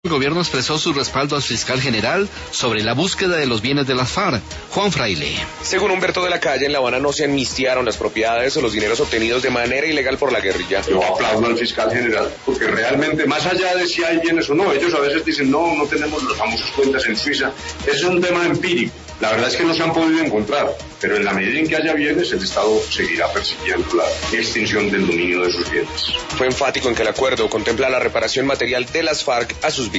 El gobierno expresó su respaldo al fiscal general sobre la búsqueda de los bienes de las FARC. Juan Fraile. Según Humberto de la Calle, en La Habana no se amnistiaron las propiedades o los dineros obtenidos de manera ilegal por la guerrilla. Yo aplaudo al fiscal general, porque realmente, más allá de si hay bienes o no, ellos a veces dicen, no tenemos las famosas cuentas en Suiza. Ese es un tema empírico. La verdad es que no se han podido encontrar, pero en la medida en que haya bienes, el Estado seguirá persiguiendo la extinción del dominio de sus bienes. Fue enfático en que el acuerdo contempla la reparación material de las FARC a sus víctimas.